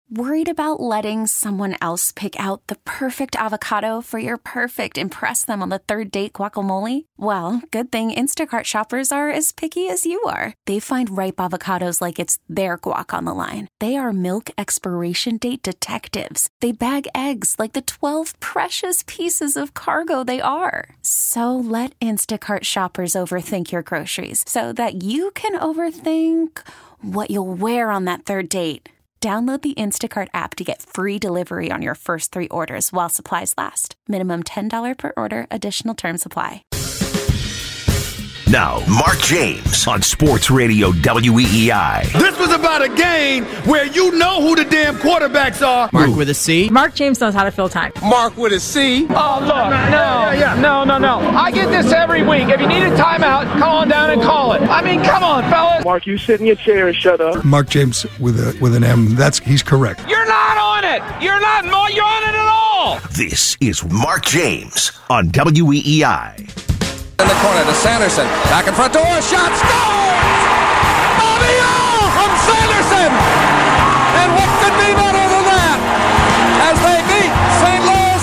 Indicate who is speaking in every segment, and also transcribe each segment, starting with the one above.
Speaker 1: Worried about letting someone else pick out the perfect avocado for your perfect impress them on the third date guacamole? Well, good thing Instacart shoppers are as picky as you are. They find ripe avocados like it's their guac on the line. They are milk expiration date detectives. They bag eggs like the 12 precious pieces of cargo they are. So let Instacart shoppers overthink your groceries so that you can overthink what you'll wear on that third date. Download the Instacart app to get free delivery on your first 3 orders while supplies last. Minimum $10 per order. Additional terms apply.
Speaker 2: Now, Mark James on Sports Radio WEEI.
Speaker 3: This was about a game where you know who the damn quarterbacks are.
Speaker 4: Mark with a C.
Speaker 5: Mark James knows how to fill time.
Speaker 3: Mark with a C.
Speaker 6: Oh, look, no. I get this every week. If you need a timeout, call on down and call it. I mean, come on, fellas.
Speaker 7: Mark, you sit in your chair and shut up.
Speaker 8: Mark James with an M. He's correct.
Speaker 6: You're not on it. You're on it at all.
Speaker 2: This is Mark James on WEEI.
Speaker 9: In the corner to Sanderson. Back in front door. Shot. Scores! Bobby Orr from Sanderson! And what could be better than that? As they beat St. Louis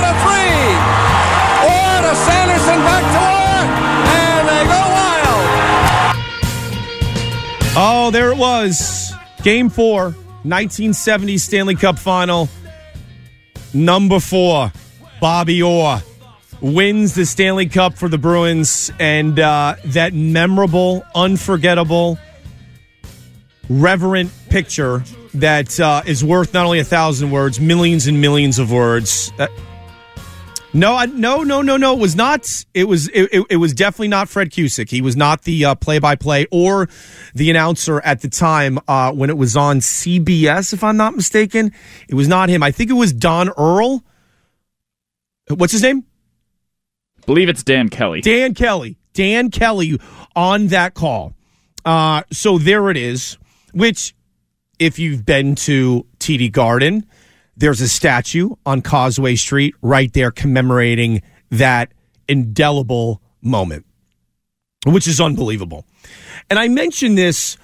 Speaker 9: 4-3. Orr to Sanderson back to Orr. And they go wild.
Speaker 10: Oh, there it was. Game 4, 1970 Stanley Cup Final. Number 4, Bobby Orr wins the Stanley Cup for the Bruins, and that memorable, unforgettable, reverent picture that is worth not only 1,000 words, millions and millions of words. No. It was not. It was definitely not Fred Cusick. He was not the play-by-play or the announcer at the time when it was on CBS, if I'm not mistaken. It was not him. I think it was Don Earl. What's his name?
Speaker 11: I believe it's Dan Kelly. Dan Kelly on that call. So there it is, which if you've been to TD Garden, there's a statue on Causeway Street right there commemorating that indelible moment, which is unbelievable. And I mentioned this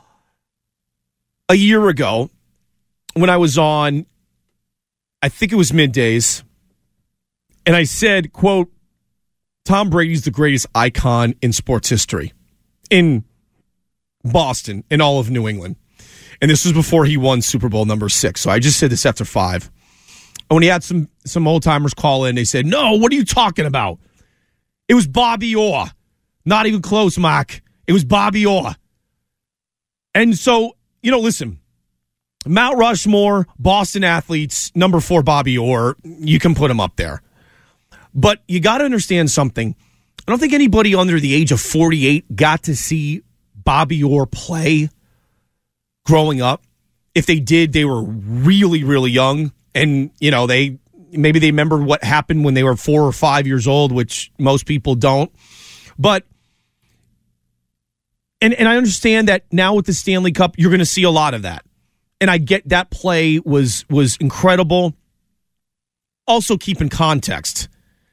Speaker 11: a year ago when I was on, I think it was Middays, and I said, quote, Tom Brady's the greatest icon in sports history in Boston, in all of New England. And this was before he won Super Bowl number 6. So I just said this after 5. And when he had some old-timers call in, they said, no, what are you talking about? It was Bobby Orr. Not even close, Mark. It was Bobby Orr. And so, listen, Mount Rushmore, Boston athletes, number 4, Bobby Orr, you can put him up there. But you got to understand something. I don't think anybody under the age of 48 got to see Bobby Orr play growing up. If they did, they were really, really young. And, they remembered what happened when they were 4 or 5 years old, which most people don't. But, and I understand that now with the Stanley Cup, you're going to see a lot of that. And I get that play was incredible. Also keep in context.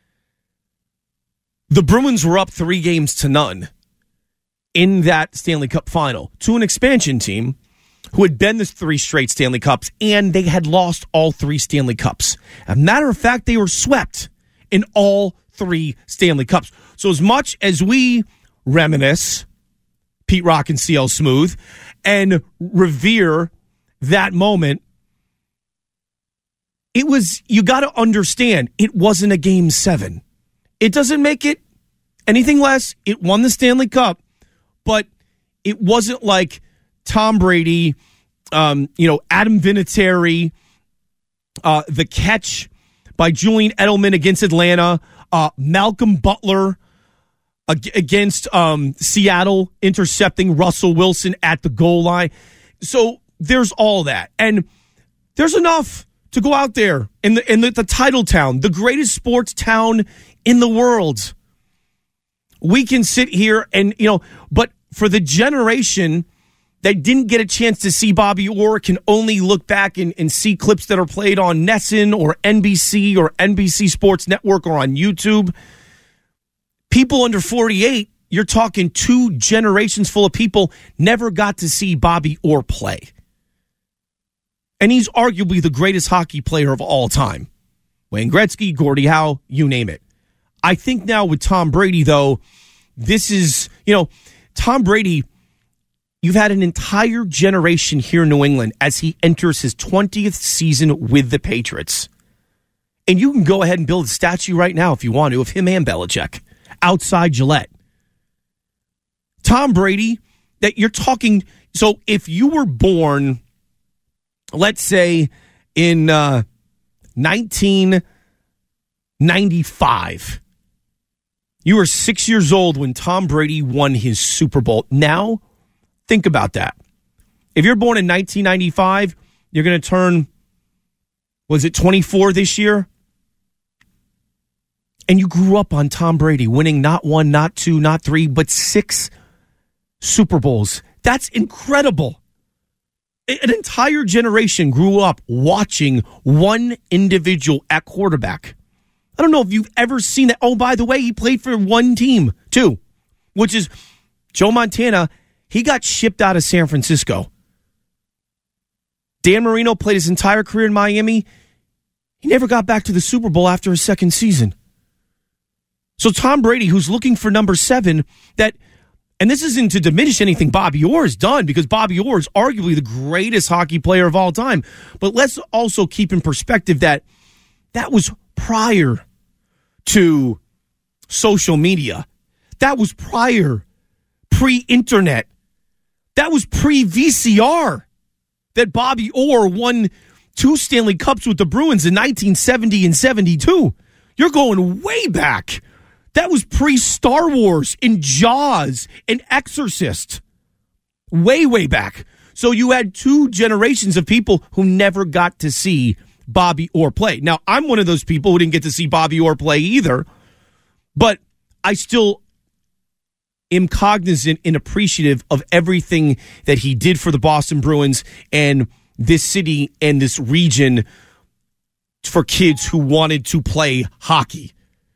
Speaker 11: The Bruins were up 3-0 in that Stanley Cup final to an expansion team who had been the 3 straight Stanley Cups, and they had lost all 3 Stanley Cups. As a matter of fact, they were swept in all 3 Stanley Cups. So as much as we reminisce, Pete Rock and CL Smooth, and revere that moment, you got to understand, it wasn't a Game 7. It doesn't make it anything less. It won the Stanley Cup, but it wasn't like Tom Brady, Adam Vinatieri, the catch by Julian Edelman against Atlanta, Malcolm Butler against Seattle, intercepting Russell Wilson at the goal line. So there's all that. And there's enough to go out there in the title town, the greatest sports town in the world. We can sit here and, but for the generation that didn't get a chance to see Bobby Orr, can only look back and see clips that are played on NESN or NBC or NBC Sports Network or on YouTube. People under 48, you're talking 2 generations full of people never got to see Bobby Orr play.
Speaker 10: And he's arguably the greatest hockey player of all time. Wayne Gretzky, Gordie Howe, you name it. I think now with Tom Brady, though, this is, Tom Brady, you've had an entire generation here in New England as he enters his 20th season with the Patriots. And you can go ahead and build a statue right now if you want to of him and Belichick outside Gillette. Tom Brady, that you're talking, so if you were born, let's say, in 1995, you were 6 years old when Tom Brady won his Super Bowl. Now, think about that. If you're born in 1995, you're going to turn, 24 this year? And you grew up on Tom Brady winning not 1, not 2, not 3, but 6 Super Bowls. That's incredible. An entire generation grew up watching one individual at quarterback. I don't know if you've ever seen that. Oh, by the way, he played for one team, too, which is Joe Montana. He got shipped out of San Francisco. Dan Marino played his entire career in Miami. He never got back to the Super Bowl after his second season. So Tom Brady, who's looking for number 7, and this isn't to diminish anything Bobby Orr has done, because Bobby Orr is arguably the greatest hockey player of all time. But let's also keep in perspective that was prior to social media. That was pre-internet. That was pre-VCR that Bobby Orr won 2 Stanley Cups with the Bruins in 1970 and 72. You're going way back. That was pre-Star Wars and Jaws and Exorcist. Way, way back. So you had 2 generations of people who never got to see Bobby Orr play. Now, I'm one of those people who didn't get to see Bobby Orr play either, but I still am cognizant and appreciative of everything that he did for the Boston Bruins and this city and this region for kids who wanted to play hockey.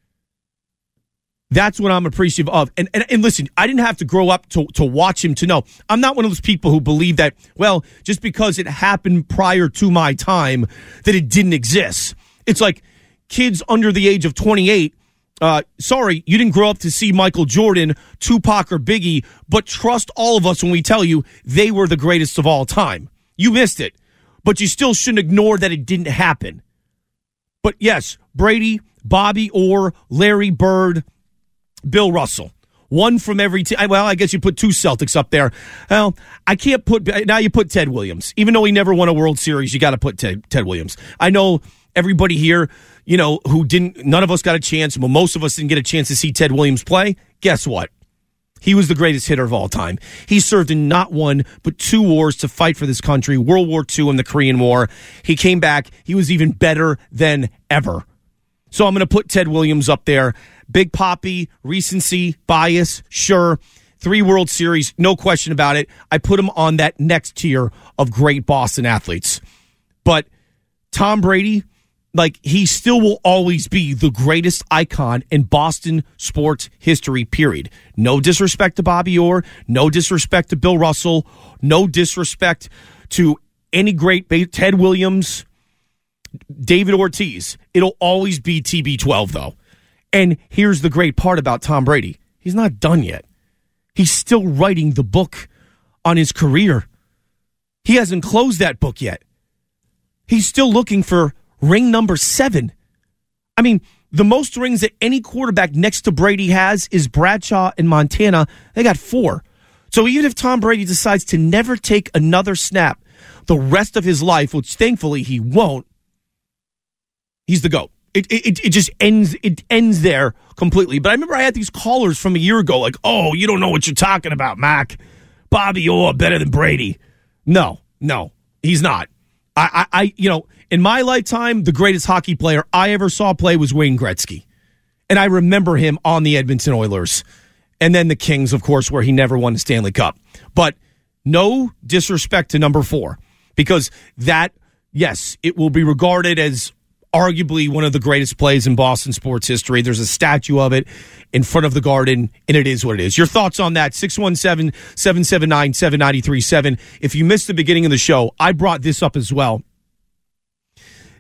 Speaker 10: That's what I'm appreciative of. And listen, I didn't have to grow up to watch him to know. I'm not one of those people who believe that, well, just because it happened prior to my time, that it didn't exist. It's like kids under the age of 28, sorry, you didn't grow up to see Michael Jordan, Tupac, or Biggie, but trust all of us when we tell you they were the greatest of all time. You missed it, but you still shouldn't ignore that it didn't happen. But yes, Brady, Bobby Orr, Larry Bird, Bill Russell. One from every team. Well, I guess you put 2 Celtics up there. Well, I can't put... Now you put Ted Williams. Even though he never won a World Series, you got to put Ted Williams. I know everybody here, who didn't... None of us got a chance. Well, most of us didn't get a chance to see Ted Williams play. Guess what? He was the greatest hitter of all time. He served in not 1, but 2 wars to fight for this country. World War II and the Korean War. He came back. He was even better than ever. So I'm going to put Ted Williams up there. Big Papi, recency, bias, sure. 3 World Series, no question about it. I put him on that next tier of great Boston athletes. But Tom Brady, he still will always be the greatest icon in Boston sports history, period. No disrespect to Bobby Orr, no disrespect to Bill Russell, no disrespect to any great Ted Williams, David Ortiz. It'll always be TB12, though. And here's the great part about Tom Brady. He's not done yet. He's still writing the book on his career. He hasn't closed that book yet. He's still looking for ring number 7. I mean, the most rings that any quarterback next to Brady has is Bradshaw and Montana. They got 4. So even if Tom Brady decides to never take another snap the rest of his life, which thankfully he won't, he's the GOAT. It just ends. It ends there completely. But I remember I had these callers from a year ago, like, "Oh, you don't know what you're talking about, Mac. Bobby Orr better than Brady." No, he's not. I in my lifetime, the greatest hockey player I ever saw play was Wayne Gretzky, and I remember him on the Edmonton Oilers, and then the Kings, of course, where he never won the Stanley Cup. But no disrespect to number 4, because that, yes, it will be regarded as arguably one of the greatest plays in Boston sports history. There's a statue of it in front of the Garden, and it is what it is. Your thoughts on that? 617-779-7937. If you missed the beginning of the show, I brought this up as well.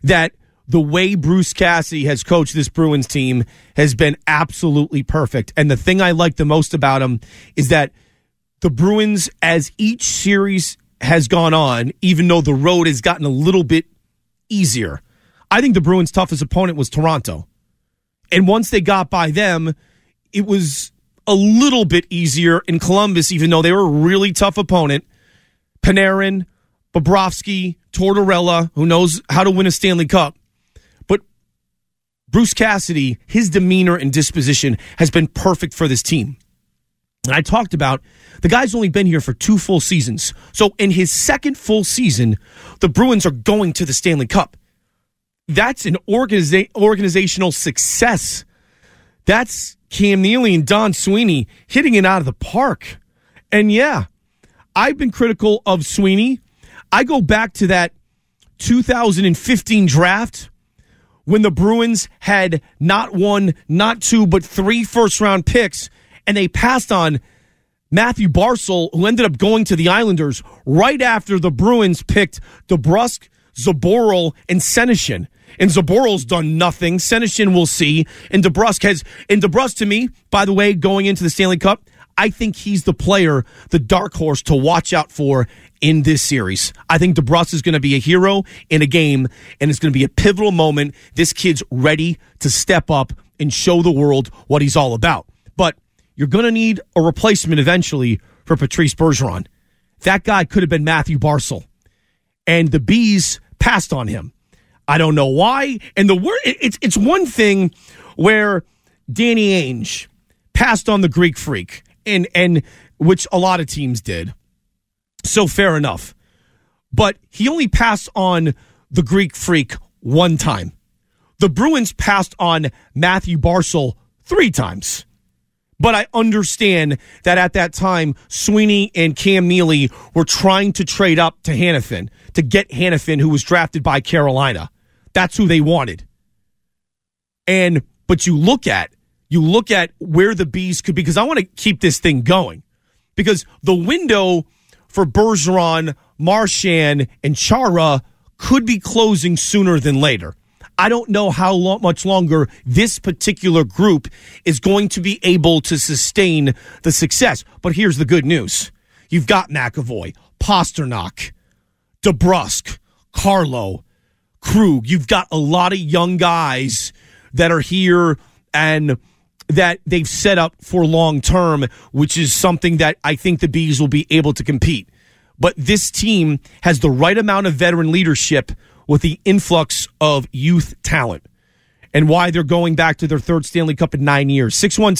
Speaker 10: that the way Bruce Cassidy has coached this Bruins team has been absolutely perfect. And the thing I like the most about him is that the Bruins, as each series has gone on, even though the road has gotten a little bit easier, I think the Bruins' toughest opponent was Toronto. And once they got by them, it was a little bit easier in Columbus, even though they were a really tough opponent. Panarin, Bobrovsky, Tortorella, who knows how to win a Stanley Cup. But Bruce Cassidy, his demeanor and disposition has been perfect for this team. And I talked about the guy's only been here for 2 full seasons. So in his second full season, the Bruins are going to the Stanley Cup. That's an organizational success. That's Cam Neely and Don Sweeney hitting it out of the park. And yeah, I've been critical of Sweeney. I go back to that 2015 draft when the Bruins had not 1, not 2, but 3 first-round picks, and they passed on Matthew Barzal, who ended up going to the Islanders right after the Bruins picked DeBrusk, Zaboral, and Senyshyn. And Zaboral's done nothing. Senyshyn we'll see. And DeBrusk, to me, by the way, going into the Stanley Cup, I think he's the player, the dark horse to watch out for in this series. I think DeBrusk is going to be a hero in a game, and it's going to be a pivotal moment. This kid's ready to step up and show the world what he's all about. But you're going to need a replacement eventually for Patrice Bergeron. That guy could have been Matthew Barzal. And the Bees passed on him. I don't know why. And it's one thing where Danny Ainge passed on the Greek Freak, and which a lot of teams did. So fair enough. But he only passed on the Greek Freak 1 time. The Bruins passed on Matthew Barzal 3 times. But I understand that at that time, Sweeney and Cam Neely were trying to trade up to Hanifin, to get Hanifin, who was drafted by Carolina. That's who they wanted. But you look at where the Bees could be, because I want to keep this thing going. Because the window for Bergeron, Marchand, and Chara could be closing sooner than later. I don't know how much longer this particular group is going to be able to sustain the success. But here's the good news. You've got McAvoy, Pasternak, DeBrusk, Carlo, Krug. You've got a lot of young guys that are here and that they've set up for long term, which is something that I think the Bees will be able to compete. But this team has the right amount of veteran leadership with the influx of youth talent, and why they're going back to their 3rd Stanley Cup in 9 years.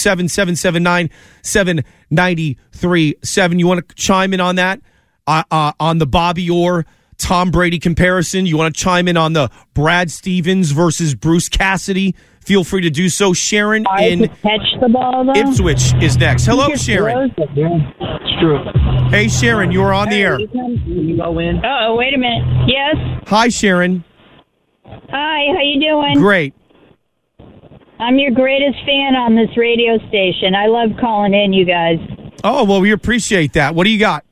Speaker 10: 617-779-7937. You want to chime in on that? On the Bobby Orr, Tom Brady comparison? You want to chime in on the Brad Stevens versus Bruce Cassidy? Feel free to do so. Sharon in
Speaker 4: catch the ball,
Speaker 10: Ipswich is next. Hello, Sharon.
Speaker 4: It's true.
Speaker 10: Hey, Sharon, you are on the air.
Speaker 4: You go in. Oh, wait a minute. Yes?
Speaker 10: Hi, Sharon.
Speaker 4: Hi, how you doing?
Speaker 10: Great.
Speaker 4: I'm your greatest fan on this radio station. I love calling in, you guys.
Speaker 10: Oh, well, we appreciate that. What do you got?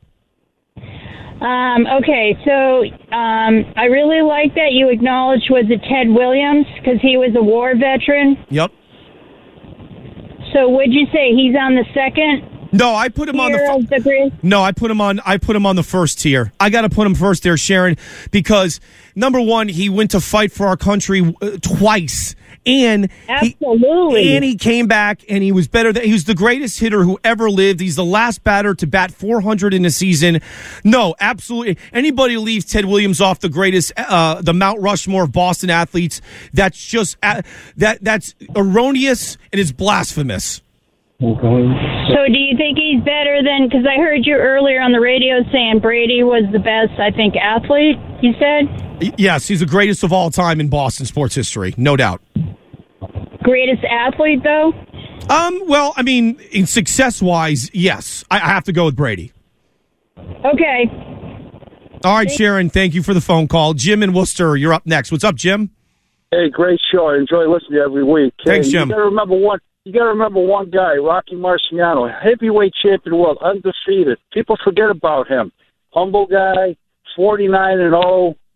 Speaker 4: Okay, so I really like that you acknowledged was it Ted Williams, because he was a war veteran.
Speaker 10: Yep.
Speaker 4: So would you say he's on the second?
Speaker 10: No, I put him on the No, I put him on the first tier. I got to put him first there, Sharon, because number one, he went to fight for our country twice. And
Speaker 4: absolutely,
Speaker 10: he came back and he was better. He was the greatest hitter who ever lived. He's the last batter to bat 400 in a season. No, absolutely. Anybody who leaves Ted Williams off the greatest, the Mount Rushmore of Boston athletes, that's just that's erroneous and it's blasphemous.
Speaker 4: So do you think he's better than, because I heard you earlier on the radio saying Brady was the best, I think, athlete, you said?
Speaker 10: Yes, he's the greatest of all time in Boston sports history, no doubt.
Speaker 4: Greatest athlete, though?
Speaker 10: Well, I mean, in success-wise, yes. I have to go with Brady.
Speaker 4: Okay.
Speaker 10: All right, Sharon, thank you for the phone call. Jim in Worcester, you're up next. What's up, Jim?
Speaker 7: Hey, great show. I enjoy listening to you every week.
Speaker 10: Thanks, Jim.
Speaker 7: You got to remember one guy, Rocky Marciano, heavyweight champion world, undefeated. People forget about him. Humble guy, 49-0,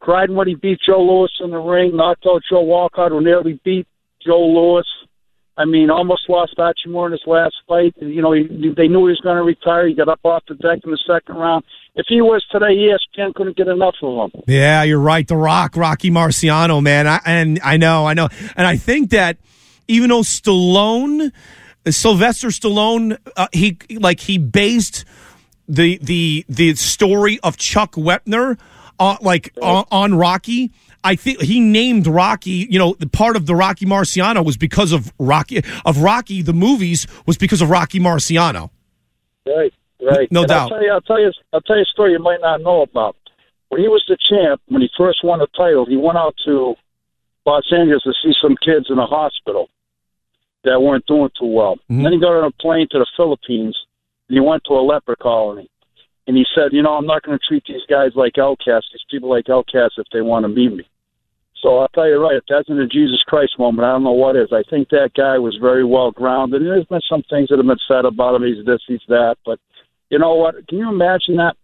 Speaker 7: cried when he beat Joe Louis in the ring, knocked out Joe Walcott, who nearly beat Joe Louis. I mean, almost lost Hachimura in his last fight. They knew he was going to retire. He got up off the deck in the second round. If he was today, ESPN couldn't get enough of him.
Speaker 10: Yeah, you're right. The Rock, Rocky Marciano, man. I know. And I think that even though Sylvester Stallone, he based the story of Chuck Wepner on Rocky. I think he named Rocky, the part of the Rocky Marciano was because of Rocky, the movies was because of Rocky Marciano.
Speaker 7: Right.
Speaker 10: No doubt.
Speaker 7: I'll tell you a story you might not know about. When he was the champ, when he first won the title, he went out to Los Angeles to see some kids in a hospital that weren't doing too well. Mm-hmm. Then he got on a plane to the Philippines, and he went to a leper colony. And he said, I'm not going to treat these guys like outcasts, these people like outcasts if they want to meet me. So I'll tell you right, if that's in a Jesus Christ moment, I don't know what is. I think that guy was very well grounded. And there's been some things that have been said about him. He's this, he's that. But you know what? Can you imagine that?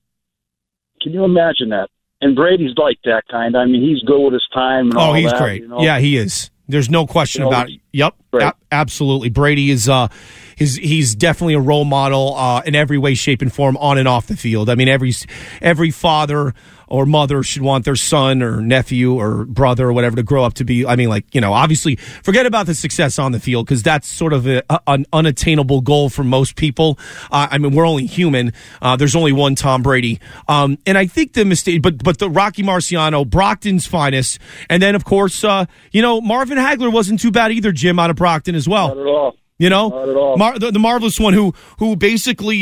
Speaker 7: And Brady's like that kind. I mean, he's good with his time and all that. Oh, he's
Speaker 10: great. Yeah, he is. There's no question about it. Yep, absolutely. Brady is he's definitely a role model in every way, shape, and form, on and off the field. I mean, every father or mother should want their son or nephew or brother or whatever to grow up to be. I mean, obviously, forget about the success on the field because that's sort of an unattainable goal for most people. I mean, we're only human. There's only one Tom Brady. And I think the mistake, but the Rocky Marciano, Brockton's finest, and then of course, Marvin Hagler wasn't too bad either, Jim, out of Brockton as well.
Speaker 7: Not at all.
Speaker 10: Not at all. The marvelous one who basically,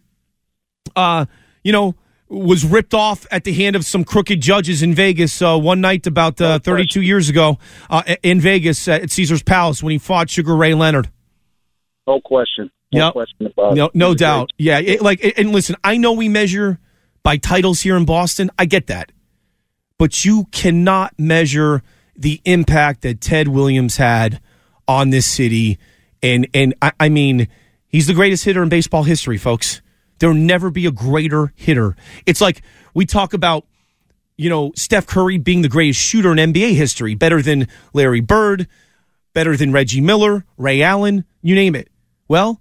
Speaker 10: was ripped off at the hand of some crooked judges in Vegas one night about 32 years ago in Vegas at Caesar's Palace when he fought Sugar Ray Leonard.
Speaker 7: No question. No question about it.
Speaker 10: No doubt. Yeah. And listen, I know we measure by titles here in Boston. I get that. But you cannot measure the impact that Ted Williams had on this city. And I mean, he's the greatest hitter in baseball history, folks. There'll never be a greater hitter. It's like we talk about, Steph Curry being the greatest shooter in NBA history, better than Larry Bird, better than Reggie Miller, Ray Allen, you name it. Well,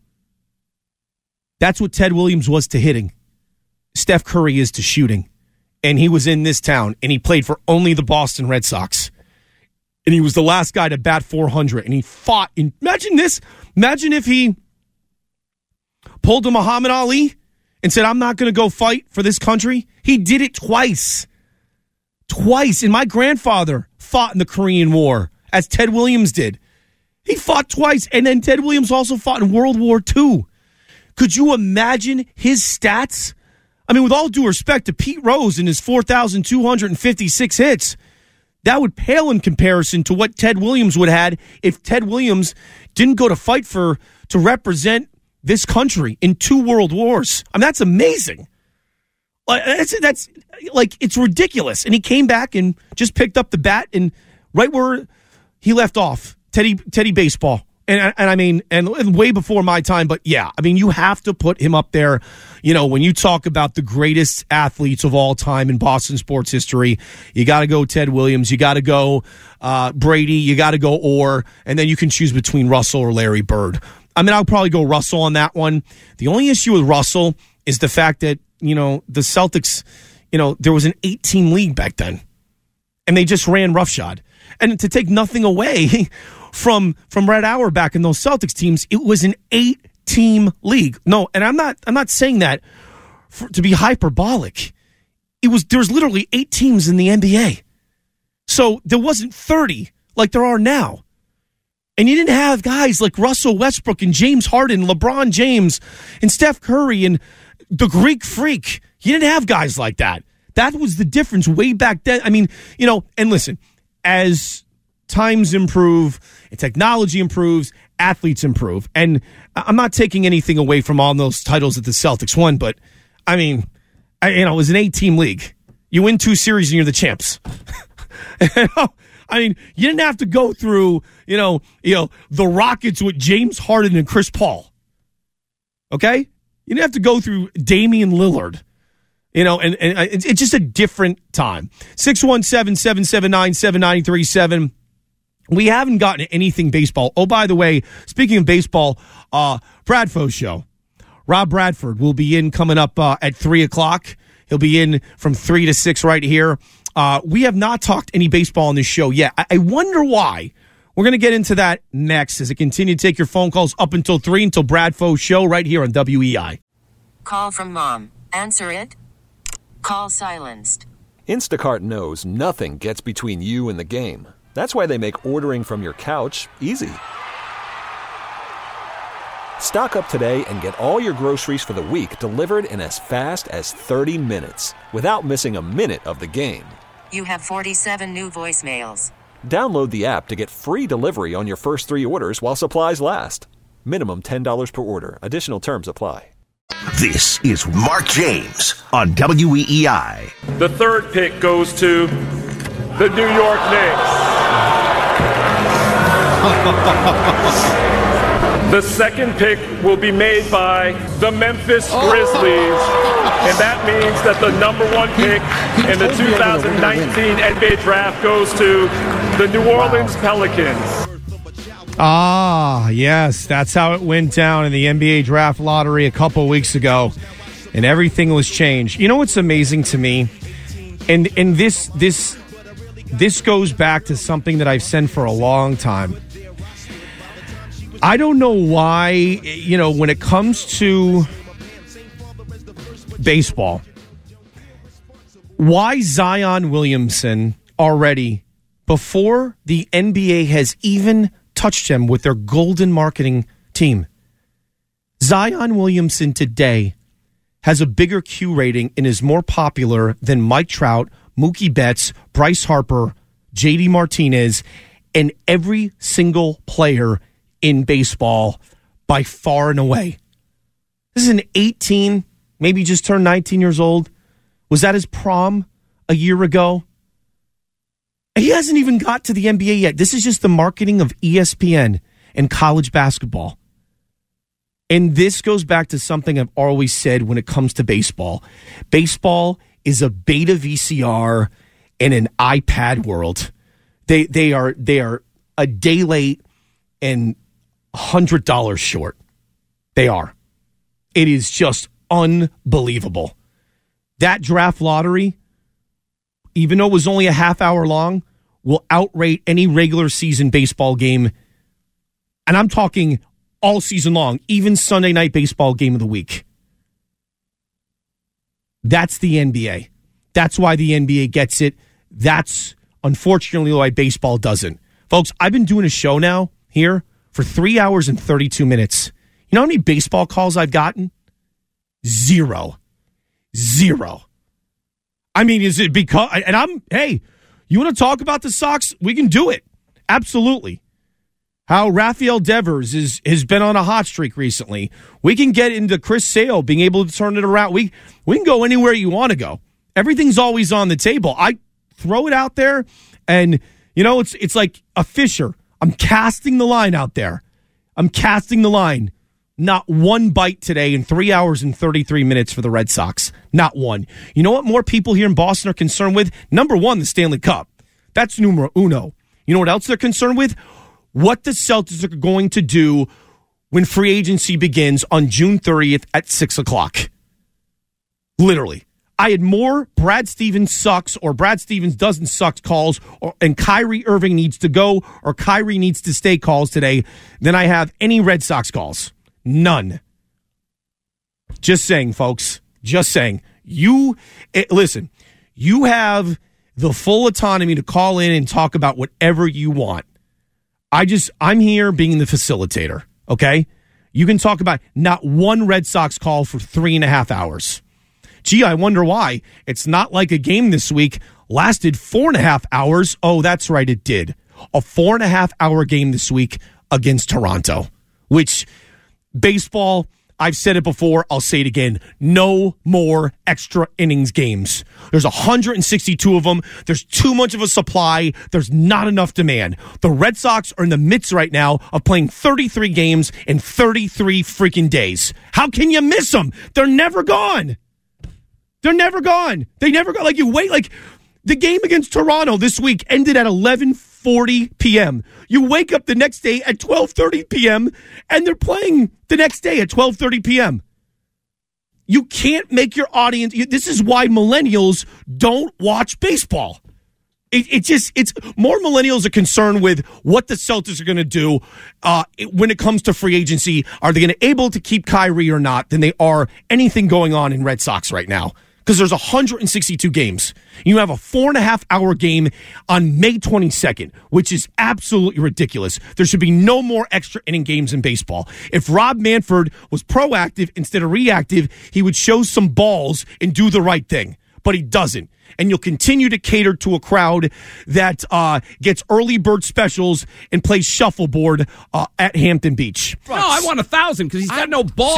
Speaker 10: that's what Ted Williams was to hitting. Steph Curry is to shooting. And he was in this town, and he played for only the Boston Red Sox. And he was the last guy to bat 400, and he fought. Imagine this. Imagine if he pulled a Muhammad Ali and said, I'm not going to go fight for this country. He did it twice. And my grandfather fought in the Korean War, as Ted Williams did. He fought twice, and then Ted Williams also fought in World War II. Could you imagine his stats? I mean, with all due respect to Pete Rose and his 4,256 hits, that would pale in comparison to what Ted Williams would have had if Ted Williams didn't go to fight to represent this country in 2 world wars. I mean, that's amazing. That's it's ridiculous. And he came back and just picked up the bat and right where he left off, Teddy baseball. And I mean, and way before my time, but yeah, I mean, you have to put him up there. When you talk about the greatest athletes of all time in Boston sports history, you got to go Ted Williams, you got to go Brady, you got to go Orr, and then you can choose between Russell or Larry Bird. I mean, I'll probably go Russell on that one. The only issue with Russell is the fact that, the Celtics, there was an 8-team league back then, and they just ran roughshod. And to take nothing away from Red Auerbach and those Celtics teams, it was an 8-team league. No, and I'm not saying that to be hyperbolic. There's literally 8 teams in the NBA. So there wasn't 30 like there are now. And you didn't have guys like Russell Westbrook and James Harden, LeBron James and Steph Curry and the Greek Freak. You didn't have guys like that. That was the difference way back then. I mean, and listen, as times improve and technology improves, athletes improve. And I'm not taking anything away from all those titles that the Celtics won, but I mean, it was an 8-team league. You win 2 series and you're the champs. I mean, you didn't have to go through, the Rockets with James Harden and Chris Paul. Okay? You didn't have to go through Damian Lillard. You know, and it's just a different time. 617-779-7937. We haven't gotten anything baseball. Oh, by the way, speaking of baseball, Bradfo Show. Rob Bradford will be in coming up at 3 o'clock. He'll be in from 3 to 6 right here. We have not talked any baseball on this show yet. I wonder why. We're going to get into that next as I continue to take your phone calls up until 3 until Bradfo Show right here on WEI.
Speaker 5: Call from mom. Answer it. Call silenced.
Speaker 12: Instacart knows nothing gets between you and the game. That's why they make ordering from your couch easy. Stock up today and get all your groceries for the week delivered in as fast as 30 minutes without missing a minute of the game.
Speaker 5: You have 47 new voicemails.
Speaker 12: Download the app to get free delivery on your first 3 orders while supplies last. Minimum $10 per order. Additional terms apply.
Speaker 2: This is Mark James on WEEI.
Speaker 13: The third pick goes to the New York Knicks. The second pick will be made by the Memphis Grizzlies. And that means that the number 1 pick in the 2019 NBA draft goes to the New Orleans Pelicans.
Speaker 10: Ah, yes, that's how it went down in the NBA draft lottery a couple weeks ago, and everything was changed. You know what's amazing to me? And this goes back to something that I've said for a long time. I don't know why, you know, when it comes to baseball, why Zion Williamson already, before the NBA has even touched him with their golden marketing team. Zion Williamson today has a bigger Q rating and is more popular than Mike Trout, Mookie Betts, Bryce Harper, JD Martinez, and every single player in baseball by far and away. This is an 18, maybe just turned 19 years old. Was that his prom a year ago? He hasn't even got to the NBA yet. This is just the marketing of ESPN and college basketball. And this goes back to something I've always said when it comes to baseball. Baseball is a beta VCR in an iPad world. They are a day late and $100 short. They are. It is just unbelievable. That draft lottery, even though it was only a half hour long, will outrate any regular season baseball game. And I'm talking all season long, even Sunday night baseball game of the week. That's the NBA. That's why the NBA gets it. That's unfortunately why baseball doesn't. Folks, I've been doing a show now here for 3 hours and 32 minutes. You know how many baseball calls I've gotten? Zero. I mean, is it because, and hey, you want to talk about the Sox? We can do it. Absolutely. How Rafael Devers has been on a hot streak recently. We can get into Chris Sale being able to turn it around. We can go anywhere you want to go. Everything's always on the table. I throw it out there, and, you know, it's like a fisher. I'm casting the line out there. I'm casting the line. Not one bite today in 3 hours and 33 minutes for the Red Sox. Not one. You know what more people here in Boston are concerned with? Number one, the Stanley Cup. That's numero uno. You know what else they're concerned with? What the Celtics are going to do when free agency begins on June 30th at 6 o'clock. Literally. I had more Brad Stevens sucks or Brad Stevens doesn't suck calls and Kyrie Irving needs to go or Kyrie needs to stay calls today than I have any Red Sox calls. None. Just saying, folks. Just saying. Listen, you have the full autonomy to call in and talk about whatever you want. I'm here being the facilitator, okay? You can talk about not one Red Sox call for 3.5 hours. Gee, I wonder why. It's not like a game this week lasted 4.5 hours. Oh, that's right, it did. A 4.5 hour game this week against Toronto, which baseball, I've said it before, I'll say it again. No more extra innings games. There's 162 of them. There's too much of a supply. There's not enough demand. The Red Sox are in the midst right now of playing 33 games in 33 freaking days. How can you miss them? They're never gone. They're never gone. They never go. Like, you wait. Like, the game against Toronto this week ended at 11:40 p.m. You wake up the next day at 12:30 p.m., and they're playing the next day at 12:30 p.m. You can't make your audience. This is why millennials don't watch baseball. It's more millennials are concerned with what the Celtics are going to do when it comes to free agency. Are they going to be able to keep Kyrie or not? Than they are anything going on in Red Sox right now. Because there's 162 games. You have a 4.5-hour game on May 22nd, which is absolutely ridiculous. There should be no more extra inning games in baseball. If Rob Manfred was proactive instead of reactive, he would show some balls and do the right thing. But he doesn't. And you'll continue to cater to a crowd that gets early bird specials and plays shuffleboard at Hampton Beach.
Speaker 11: No, I want 1,000 because he's got no ball.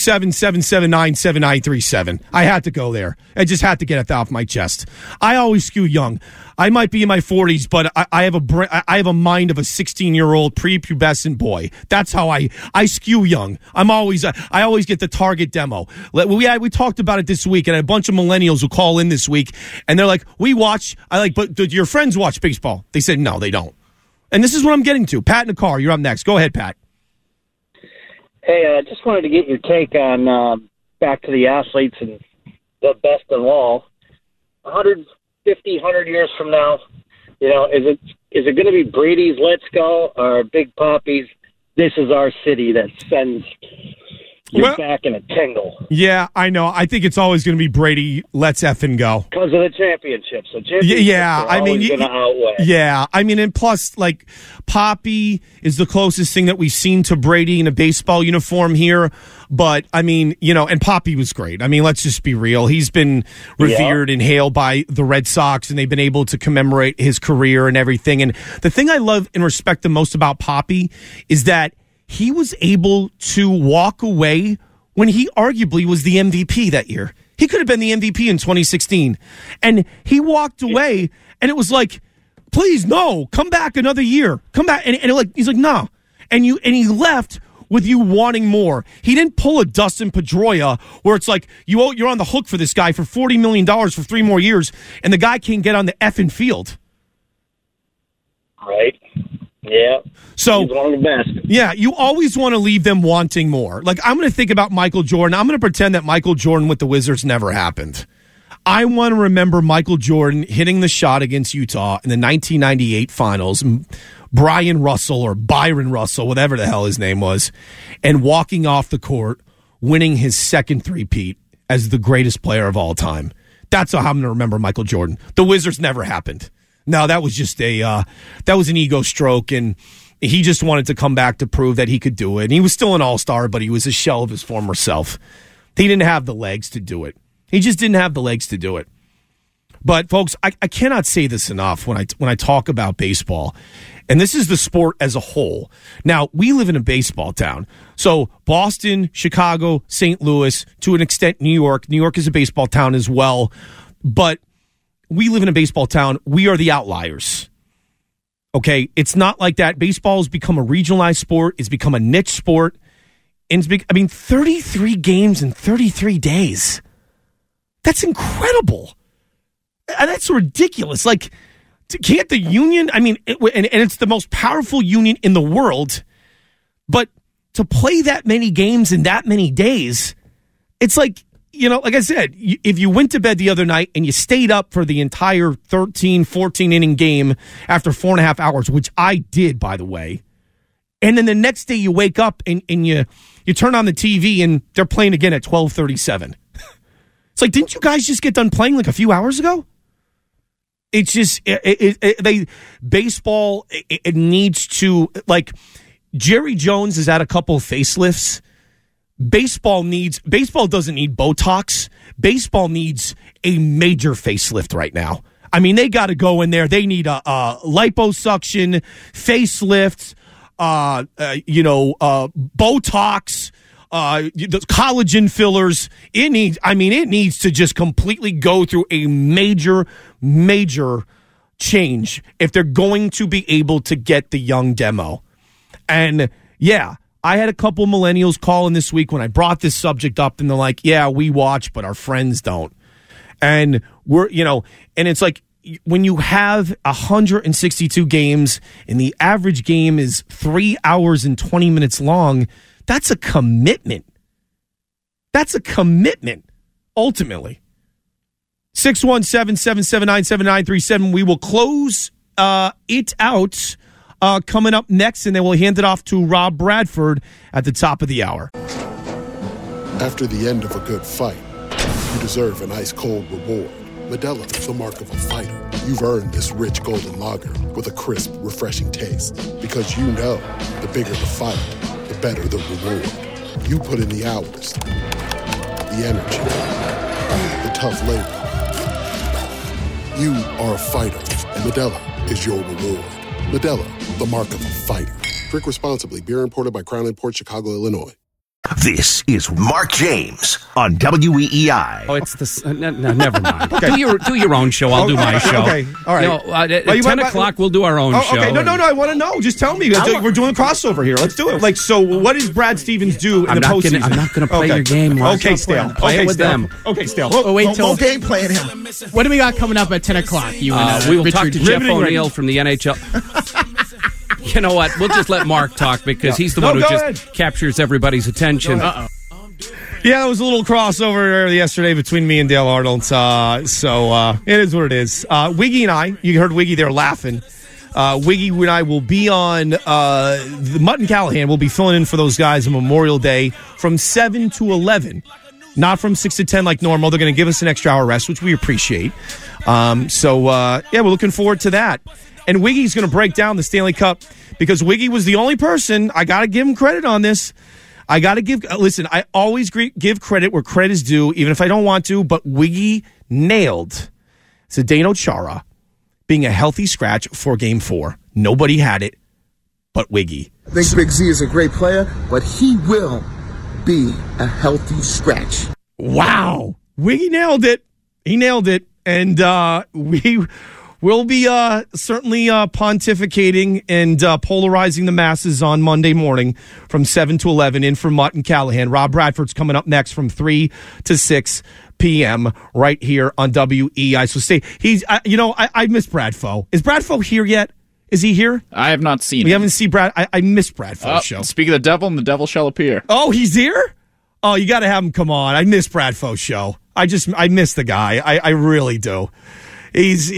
Speaker 10: 617-779-7937. I had to go there. I just had to get it off my chest. I always skew young. I might be in my 40s, but I have a mind of a 16-year-old prepubescent boy. That's how I skew young. I always get the target demo. We talked about it this week, and a bunch of millennials who call in this week, and they're like, "We watch." But do your friends watch baseball? They said no, they don't. And this is what I'm getting to. Pat in the car, you're up next. Go ahead, Pat.
Speaker 14: Hey, I just wanted to get your take on back to the athletes and the best of all. 100 years from now, is it going to be Brady's "Let's Go" or Big Papi's "This Is Our City" that sends you back in a tingle?
Speaker 10: Yeah, I know. I think it's always going to be Brady, "Let's effing go."
Speaker 14: Because of the championship. So championships are always going to outweigh.
Speaker 10: Yeah, I mean, and plus, like, Papi is the closest thing that we've seen to Brady in a baseball uniform here. But, I mean, and Papi was great. I mean, let's just be real. He's been revered and hailed by the Red Sox, and they've been able to commemorate his career and everything. And the thing I love and respect the most about Papi is that he was able to walk away when he arguably was the MVP that year. He could have been the MVP in 2016. And he walked away, and it was like, please, no, come back another year. Come back. And he's like, no. And he left with you wanting more. He didn't pull a Dustin Pedroia where it's like, you're on the hook for this guy for $40 million for 3 more years, and the guy can't get on the effing field.
Speaker 14: Right. Yeah.
Speaker 10: So
Speaker 14: he's one of the best.
Speaker 10: Yeah, you always want to leave them wanting more. Like, I'm going to think about Michael Jordan. I'm going to pretend that Michael Jordan with the Wizards never happened. I want to remember Michael Jordan hitting the shot against Utah in the 1998 finals, Brian Russell or Byron Russell, whatever the hell his name was, and walking off the court, winning his second three-peat as the greatest player of all time. That's how I'm going to remember Michael Jordan. The Wizards never happened. No, that was just that was an ego stroke, and he just wanted to come back to prove that he could do it. And he was still an all-star, but he was a shell of his former self. He didn't have the legs to do it. He just didn't have the legs to do it. But folks, I cannot say this enough when I talk about baseball. And this is the sport as a whole. Now, we live in a baseball town. So Boston, Chicago, St. Louis, to an extent New York. New York is a baseball town as well. But we live in a baseball town. We are the outliers. Okay? It's not like that. Baseball has become a regionalized sport. It's become a niche sport. And 33 games in 33 days. That's incredible. And that's ridiculous. Like, can't the union, and it's the most powerful union in the world, but to play that many games in that many days, it's like, like I said, if you went to bed the other night and you stayed up for the entire 13, 14 inning game after 4.5 hours, which I did, by the way, and then the next day you wake up and you turn on the TV and they're playing again at 12:37. It's like, didn't you guys just get done playing like a few hours ago? It's just baseball. It needs to, like, Jerry Jones has had a couple of facelifts. Baseball doesn't need Botox. Baseball needs a major facelift right now. I mean, they got to go in there. They need a liposuction, facelift, Botox. The collagen fillers. It needs to just completely go through a major change if they're going to be able to get the young demo. And yeah, I had a couple millennials call in this week when I brought this subject up, and they're like, yeah, we watch, but our friends don't. And and it's like when you have 162 games and the average game is 3 hours and 20 minutes long, that's a commitment. That's a commitment, ultimately. 617-779-7937. We will close it out coming up next, and then we'll hand it off to Rob Bradford at the top of the hour.
Speaker 15: After the end of a good fight, you deserve an ice-cold reward. Modelo is the mark of a fighter. You've earned this rich golden lager with a crisp, refreshing taste. Because you know, the bigger the fight, the better the reward. You put in the hours, the energy, the tough labor. You are a fighter, and Modelo is your reward. Modelo, the mark of a fighter. Drink responsibly. Beer imported by Crown Imports, Chicago, Illinois.
Speaker 2: This is Mark James on WEEI.
Speaker 16: Oh, it's this. No, never mind. Okay. Do your own show. I'll do my show.
Speaker 10: Okay, all right.
Speaker 16: At 10 o'clock, we'll do our own show.
Speaker 10: Okay, no. I want to know. Just tell me. We're doing a crossover here. Let's do it. So what does Brad Stevens do in the postseason?
Speaker 16: I'm not going to play your game, Mark.
Speaker 10: Okay, Stale.
Speaker 16: Play it with them.
Speaker 10: Okay, Stale.
Speaker 17: Wait till
Speaker 18: game playing him.
Speaker 17: What do we got coming up at 10 o'clock?
Speaker 16: We will talk to Jeff O'Neill from the NHL. You know what? We'll just let Mark talk because he's the one who just captures everybody's attention.
Speaker 10: Uh-oh. Yeah, there was a little crossover yesterday between me and Dale Arnold, so it is what it is. Wiggy and I, you heard Wiggy there laughing. Wiggy and I will be on the Mutt and Callahan. We'll be filling in for those guys on Memorial Day from 7 to 11, not from 6 to 10 like normal. They're going to give us an extra hour rest, which we appreciate. We're looking forward to that. And Wiggy's going to break down the Stanley Cup because Wiggy was the only person, I got to give him credit on this. I always give credit where credit is due, even if I don't want to, but Wiggy nailed Zdeno Chara being a healthy scratch for Game 4. Nobody had it but Wiggy.
Speaker 18: I think Big Z is a great player, but he will be a healthy scratch.
Speaker 10: Wow. Wiggy nailed it. He nailed it. And we'll be certainly pontificating and polarizing the masses on Monday morning from 7 to 11 in for Mutt and Callahan. Rob Bradford's coming up next from 3 to 6 p.m. right here on WEI. So stay. I miss Bradfo. Is Bradfo here yet? Is he here?
Speaker 11: I have not seen him.
Speaker 10: We haven't seen Brad. I miss Bradfo's show.
Speaker 11: Speak of the devil, and the devil shall appear.
Speaker 10: Oh, he's here? Oh, you got to have him come on. I miss Bradfo's show. I miss the guy. I really do. He's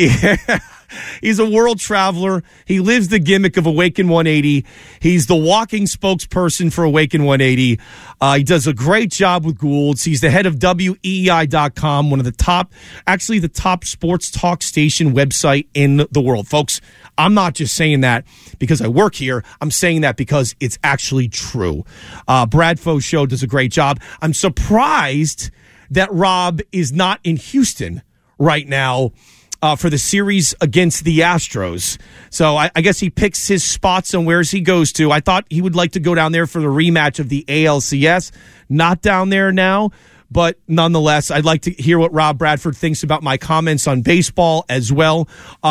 Speaker 10: a world traveler. He lives the gimmick of Awaken 180. He's the walking spokesperson for Awaken 180. He does a great job with Goulds. He's the head of WEEI.com, one of the top sports talk station website in the world. Folks, I'm not just saying that because I work here. I'm saying that because it's actually true. Bradfo's show does a great job. I'm surprised that Rob is not in Houston right now for the series against the Astros. So I guess he picks his spots on where he goes to. I thought he would like to go down there for the rematch of the ALCS. Not down there now, but nonetheless, I'd like to hear what Rob Bradford thinks about my comments on baseball as well.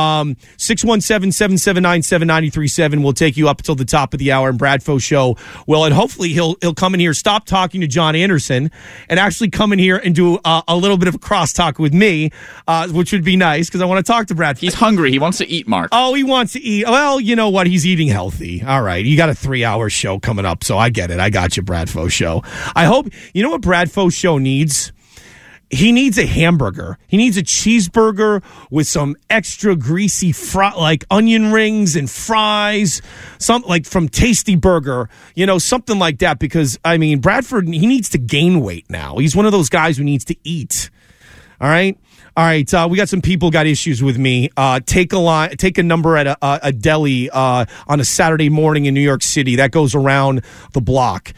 Speaker 10: 617-779-7937 will take you up until the top of the hour in Bradfo show. Well, and hopefully he'll come in here, stop talking to John Anderson, and actually come in here and do a little bit of a crosstalk with me, which would be nice because I want to talk to Bradford.
Speaker 11: He's hungry. He wants to eat, Mark.
Speaker 10: Oh, he wants to eat. Well, you know what? He's eating healthy. All right. You got a 3-hour show coming up, so I get it. I got you, Bradfo show. I hope, you know what Bradfo show needs? He needs a hamburger. He needs a cheeseburger with some extra greasy like onion rings and fries, something like from Tasty Burger, something like that. Because Bradford, he needs to gain weight now. He's one of those guys who needs to eat. All right. We got some people got issues with me. Take a number at a deli on a Saturday morning in New York City. That goes around the block.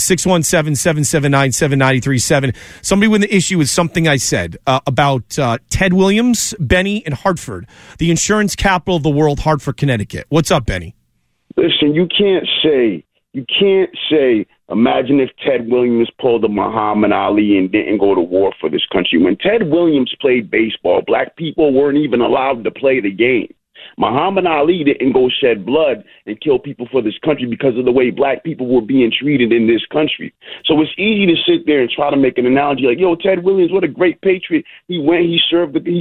Speaker 10: 617-779-7937. Somebody with an issue with something I said about Ted Williams, Benny, and Hartford, the insurance capital of the world, Hartford, Connecticut. What's up, Benny?
Speaker 19: Listen, you can't say, imagine if Ted Williams pulled a Muhammad Ali and didn't go to war for this country. When Ted Williams played baseball, black people weren't even allowed to play the game. Muhammad Ali didn't go shed blood and kill people for this country because of the way black people were being treated in this country. So it's easy to sit there and try to make an analogy like, yo, Ted Williams, what a great patriot. He served in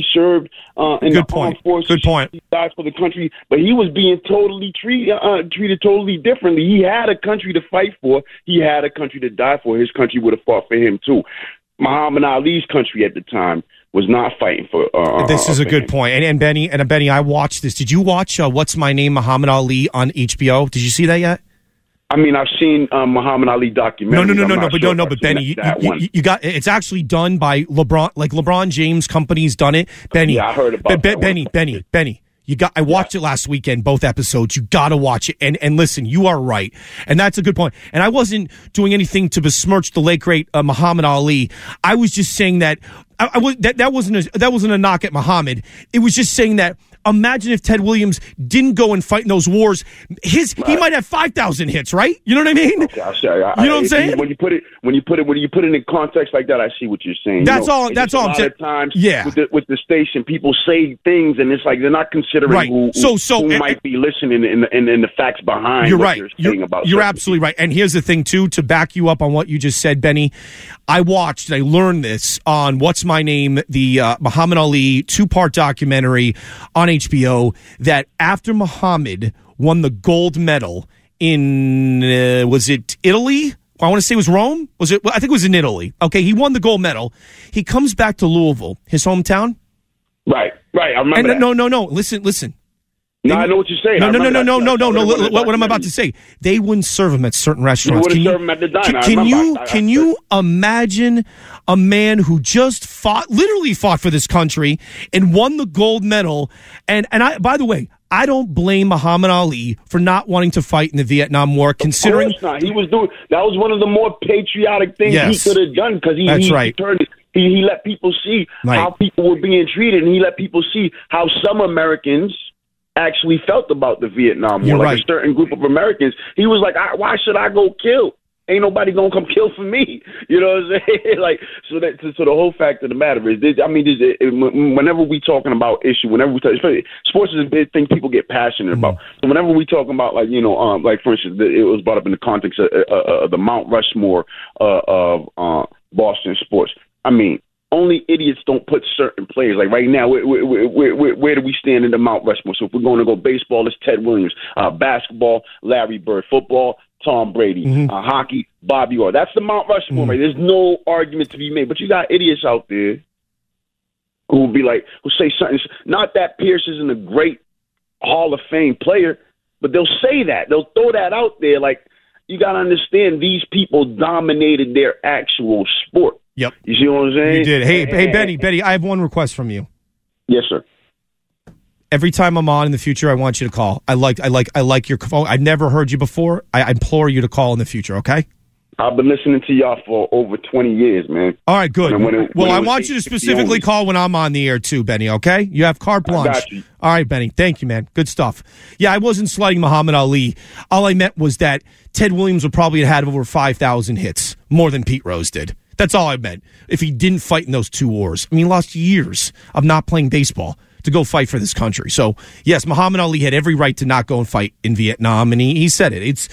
Speaker 19: the armed forces.
Speaker 10: Good point.
Speaker 19: He died for the country, but he was being totally treated totally differently. He had a country to fight for. He had a country to die for. His country would have fought for him too. Muhammad Ali's country at the time was not fighting for.
Speaker 10: This is a good point. And Benny, I watched this. Did you watch What's My Name, Muhammad Ali on HBO? Did you see that yet?
Speaker 19: I mean, I've seen Muhammad Ali documentary.
Speaker 10: No, but Benny, you got it's actually done by LeBron, like LeBron James Company's done it. Benny,
Speaker 19: yeah, I heard about that.
Speaker 10: Benny. I watched it last weekend, both episodes. You got to watch it. And listen, you are right. And that's a good point. And I wasn't doing anything to besmirch the late great Muhammad Ali. I was just saying that that wasn't a knock at Muhammad. It was just saying that imagine if Ted Williams didn't go and fight in those wars. He might have 5,000 hits, right? You know what I mean?
Speaker 19: Okay,
Speaker 10: you know what I'm saying?
Speaker 19: When you put it in context like that, I see what you're saying.
Speaker 10: That's all I'm saying.
Speaker 19: A lot of times,
Speaker 10: yeah.
Speaker 19: with the station, people say things, and it's like they're not considering who might be listening and the facts behind
Speaker 10: you're
Speaker 19: what
Speaker 10: right.
Speaker 19: you're saying about.
Speaker 10: You're absolutely right. And here's the thing too, to back you up on what you just said, Benny. I watched and I learned this on What's My Name, the Muhammad Ali 2-part documentary on HBO, that after Muhammad won the gold medal in, was it Italy? I want to say it was Rome. I think it was in Italy. Okay, he won the gold medal. He comes back to Louisville, his hometown.
Speaker 19: Right. I remember that.
Speaker 10: No. Listen.
Speaker 19: No, I know what you're saying.
Speaker 10: No. What I'm about to say, they wouldn't serve him at certain restaurants.
Speaker 19: They wouldn't serve him at the diner.
Speaker 10: Can you imagine a man who just literally fought for this country and won the gold medal? And I, by the way, I don't blame Muhammad Ali for not wanting to fight in the Vietnam War, considering
Speaker 19: of course not. That was one of the more patriotic things he could have done, because he turned it. He let people see how people were being treated, and he let people see how some Americans actually felt about the Vietnam War. A certain group of Americans, he was like, why should I go kill? Ain't nobody gonna come kill for me. You know what I'm saying? So the whole fact of the matter is, whenever we talking about sports is a big thing people get passionate about. So whenever we talking about, for instance, it was brought up in the context of the Mount Rushmore of Boston sports. I mean, only idiots don't put certain players. Like right now, where do we stand in the Mount Rushmore? So if we're going to go baseball, it's Ted Williams. Basketball, Larry Bird. Football, Tom Brady. Hockey, Bobby Orr. That's the Mount Rushmore, right? There's no argument to be made. But you got idiots out there who say something. Not that Pierce isn't a great Hall of Fame player, but they'll say that. They'll throw that out there. Like, you got to understand, these people dominated their actual sport.
Speaker 10: Yep.
Speaker 19: You see what I'm saying?
Speaker 10: You did. Hey, Benny, I have one request from you.
Speaker 19: Yes, sir.
Speaker 10: Every time I'm on in the future, I want you to call. I like your phone. I've never heard you before. I implore you to call in the future, okay?
Speaker 19: I've been listening to y'all for over 20 years, man.
Speaker 10: All right, good. I want you to specifically call when I'm on the air too, Benny, okay? You have carte blanche.
Speaker 19: I got you.
Speaker 10: All right, Benny. Thank you, man. Good stuff. Yeah, I wasn't slighting Muhammad Ali. All I meant was that Ted Williams would probably have had over 5,000 hits, more than Pete Rose did. That's all I meant. If he didn't fight in those two wars. I mean, he lost years of not playing baseball to go fight for this country. So, yes, Muhammad Ali had every right to not go and fight in Vietnam, and he said it.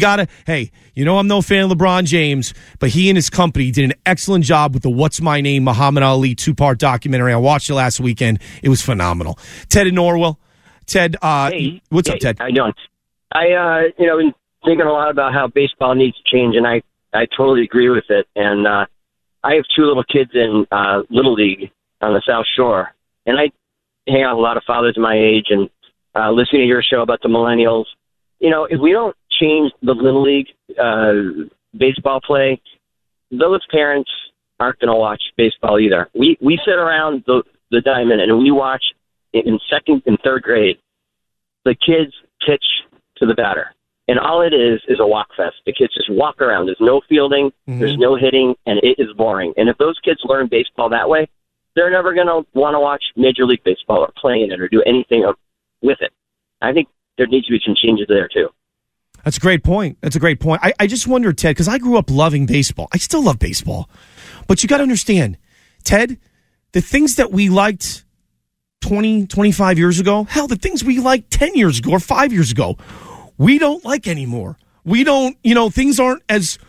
Speaker 10: I'm no fan of LeBron James, but he and his company did an excellent job with the What's My Name, Muhammad Ali 2-part documentary. I watched it last weekend. It was phenomenal. Ted in Norwell. Ted, what's up, Ted?
Speaker 20: How you doing? I, been thinking a lot about how baseball needs to change, and I totally agree with it. And I have 2 little kids in Little League on the South Shore, and I hang out with a lot of fathers my age and listening to your show about the millennials. If we don't change the Little League baseball play, those parents aren't going to watch baseball either. We sit around the diamond and we watch in 2nd and 3rd grade the kids pitch to the batter. And all it is a walk fest. The kids just walk around. There's no fielding, there's no hitting, and it is boring. And if those kids learn baseball that way, they're never going to want to watch Major League Baseball or play in it or do anything with it. I think there needs to be some changes there, too.
Speaker 10: That's a great point. I just wonder, Ted, because I grew up loving baseball. I still love baseball. But you got to understand, Ted, the things that we liked 20, 25 years ago, hell, the things we liked 10 years ago or 5 years ago, we don't like anymore. We don't, things aren't as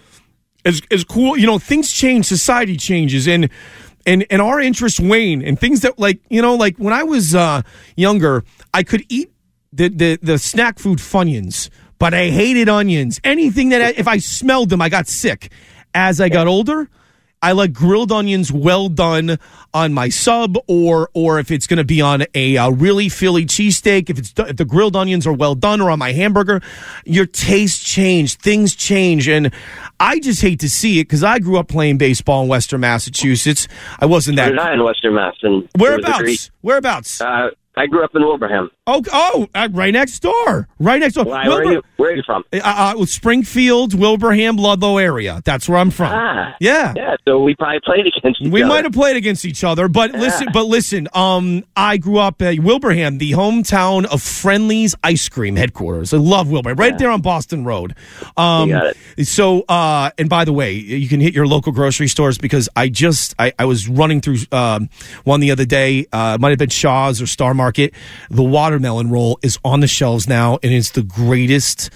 Speaker 10: cool. Things change, society changes, and our interests wane, and things that like when I was younger, I could eat the snack food Funyuns, but I hated onions. Anything that if I smelled them, I got sick. As I got older, I like grilled onions well done on my sub, or if it's going to be on a really Philly cheesesteak, if the grilled onions are well done, or on my hamburger. Your taste change, things change, and I just hate to see it because I grew up playing baseball in Western Massachusetts. I wasn't that.
Speaker 20: I in Western Mass, and
Speaker 10: Whereabouts?
Speaker 20: I grew up in Wilbraham.
Speaker 10: Right next door. Right next door.
Speaker 20: Why, where are you from?
Speaker 10: Springfield, Wilbraham, Ludlow area. That's where I'm from.
Speaker 20: Yeah, so we probably played against each other.
Speaker 10: We might have played against each other, but listen. I grew up at Wilbraham, the hometown of Friendly's Ice Cream headquarters. I love Wilbraham, right there on Boston Road.
Speaker 20: You got it.
Speaker 10: So, and by the way, you can hit your local grocery stores because I was running through one the other day. It might have been Shaw's or Star Market. The watermelon roll is on the shelves now, and it's the greatest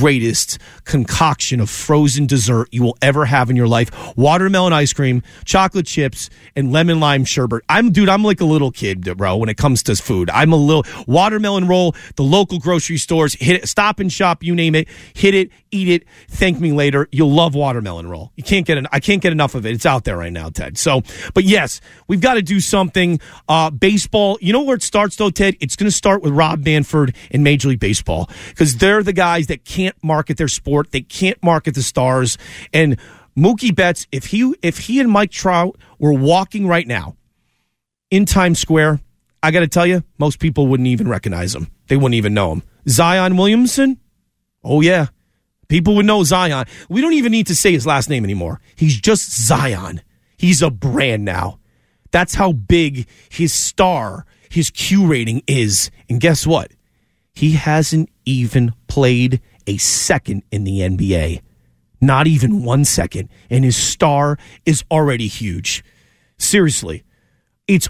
Speaker 10: concoction of frozen dessert you will ever have in your life. Watermelon ice cream, chocolate chips, and lemon lime sherbet. I'm like a little kid, bro, when it comes to food. I'm a little watermelon roll, the local grocery stores, hit it, Stop and Shop, you name it, hit it, eat it, thank me later. You'll love watermelon roll. I can't get enough of it. It's out there right now, Ted. So, but yes, we've got to do something. Baseball, you know where it starts though, Ted? It's going to start with Rob Manfred in Major League Baseball because they're the guys that can't market their sport. They can't market the stars. And Mookie Betts, if he and Mike Trout were walking right now in Times Square, I got to tell you, most people wouldn't even recognize him. They wouldn't even know him. Zion Williamson? Oh, yeah. People would know Zion. We don't even need to say his last name anymore. He's just Zion. He's a brand now. That's how big his star, his Q rating is. And guess what? He hasn't even played a second in the NBA. Not even 1 second. And his star is already huge. Seriously. It's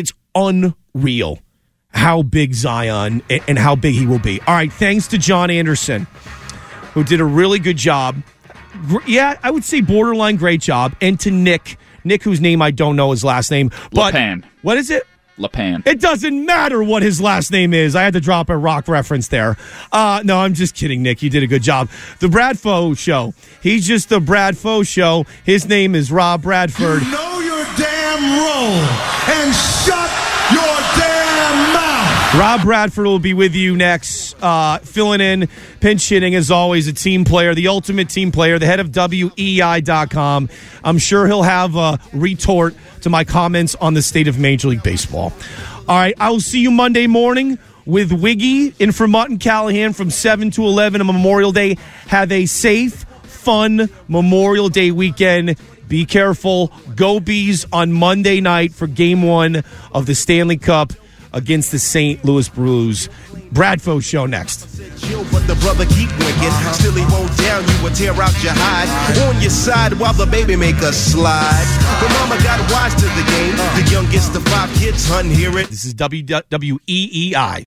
Speaker 10: unreal how big Zion and how big he will be. All right, thanks to John Anderson, who did a really good job. Yeah, I would say borderline great job. And to Nick, whose name I don't know his last name. But
Speaker 11: LePan.
Speaker 10: What is it?
Speaker 11: LePan.
Speaker 10: It doesn't matter what his last name is. I had to drop a rock reference there. No, I'm just kidding, Nick. You did a good job. The Bradfo Show. He's just the Bradfo Show. His name is Rob Bradford.
Speaker 3: You know your damn role and shut your damn mouth.
Speaker 10: Rob Bradford will be with you next, filling in, pinch hitting as always, a team player, the ultimate team player, the head of WEEI.com. I'm sure he'll have a retort to my comments on the state of Major League Baseball. All right, I will see you Monday morning with Wiggy in for Mutton Callahan from 7 to 11 on Memorial Day. Have a safe, fun Memorial Day weekend. Be careful. Go Bees on Monday night for Game 1 of the Stanley Cup against the St. Louis Blues. Bradfo Show next.
Speaker 21: But the brother keep wicked. Still he won't down you or tear out your hide. On your side while the baby make a slide. But mama got wise to the game. The youngest of 5 kids, hun, hear it.
Speaker 10: This is WEEI.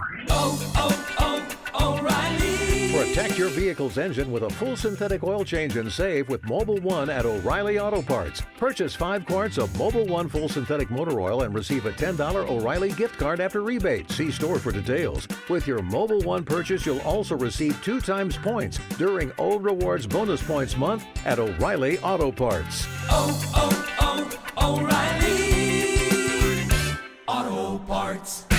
Speaker 22: Protect your vehicle's engine with a full synthetic oil change and save with Mobil 1 at O'Reilly Auto Parts. Purchase 5 quarts of Mobil 1 full synthetic motor oil and receive a $10 O'Reilly gift card after rebate. See store for details. With your Mobil 1 purchase, you'll also receive 2 times points during O Rewards Bonus Points Month at O'Reilly Auto Parts.
Speaker 23: O'Reilly Auto Parts.